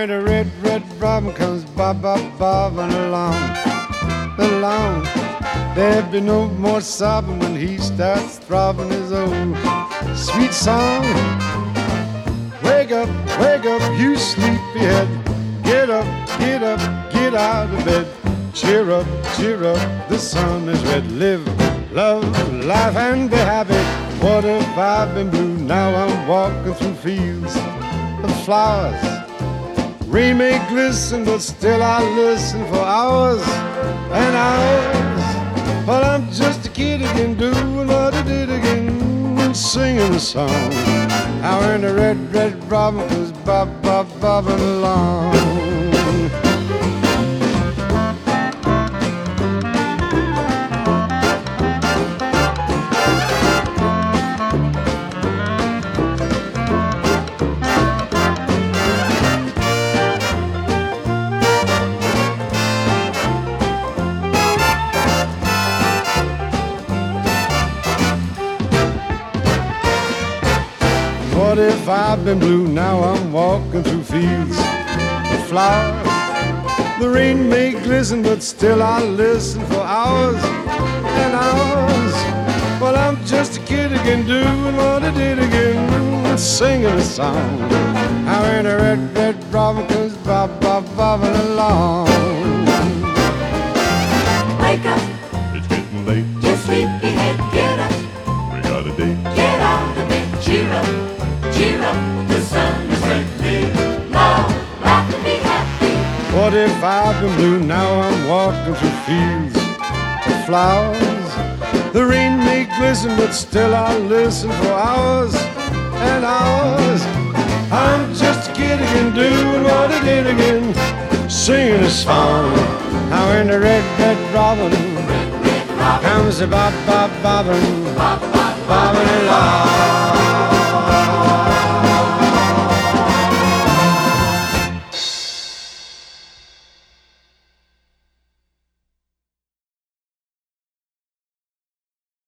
when a red, red robin comes bobbing along. There'll be no more sobbing when he starts throbbing his old sweet song. Wake up, you sleepyhead. Get up, get out of bed. Cheer up, the sun is red. Live, love, laugh, and be happy. What if I've been blue? Now I'm walking through fields of flowers. Rain may glisten, but still I listen for hours and hours. But I'm just a kid again, doing what I did again, singing a song. How when the red, red robin goes bobbing along. 45 been blue, now I'm walking through fields of flowers. The rain may glisten, but still I listen for hours and hours. Well, I'm just a kid again, doing what I did again, singing a song. How in a red, red robin comes bobbing along. Wake up, it's getting late. You sleepyhead, get up. We got a date. Get out of bed, cheer up, the sun is red. Live, love, laugh and be happy. 45 been blue, now I'm walking through fields of flowers. The rain may glisten, but still I listen for hours and hours. I'm just a kid again, doing what I did again, singing a song. How in the red, red robin comes a bobbing along.